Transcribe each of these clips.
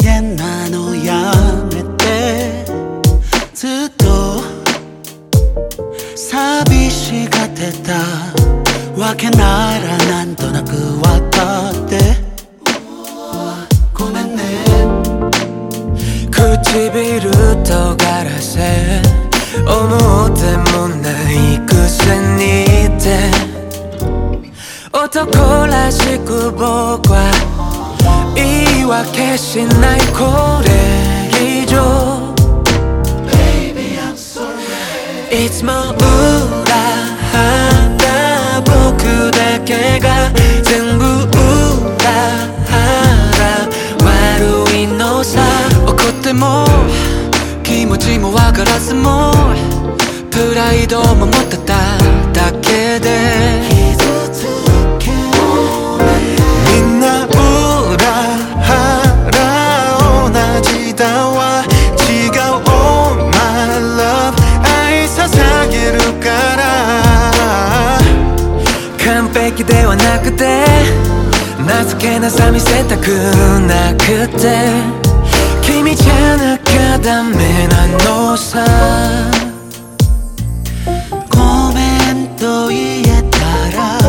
げなのやめてずっと寂しがってたわけならなんとなくわかってごめんね唇とガラせ思ってもないくせにって男らしく僕は言い訳しないこれ以上 Baby I'm sorry いつも裏腹僕だけが全部裏腹悪いのさ怒っても気持ちもわからずもプライドも持ってただけでみんな裏腹同じだわ違う Oh my love 愛捧げるから完璧ではなくて情けなさ見せたくなくて君じゃなきゃダメなのさごめんと言えたら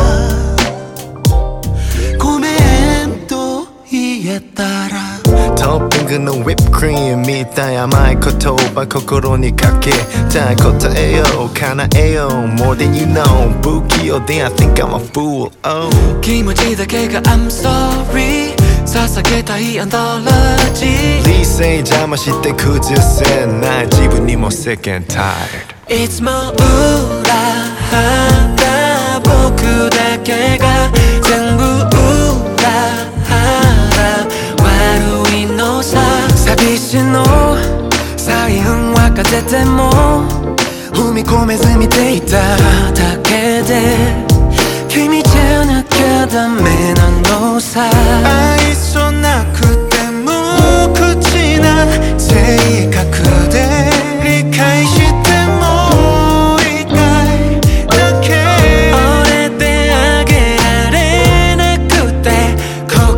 ごめんと言えたらトッピングのウィップクリームみたい甘い言葉心にかけたい答えよう叶えよう More than you know 不器用で I think I'm a fool oh 気持ちだけが I'm sorry 捧げたいアンドロジー理性邪魔して崩せない自分にも世間 tired いつも裏腹僕だけが全部裏腹悪いのさ寂しのサインは風でも踏み込めず見ていただけで君じゃなきゃダメなのさ愛想なくて無口な性格で理解しても理解だけ俺であげられなくて心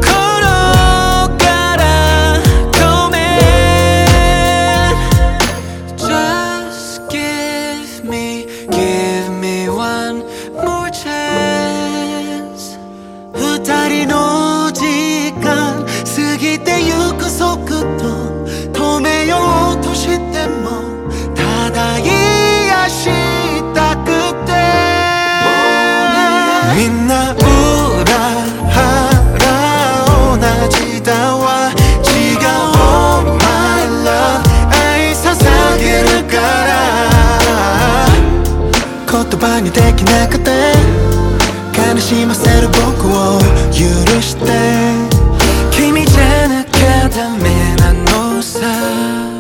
からごめん Just give me one more chance 二人の時間過ぎてゆく速度止めようとしてもただ癒したくてみんな裏腹同じだわ違う Oh my love 愛捧げるから言葉にできなくて悲しませる僕を許して君じゃなきゃダメなのさ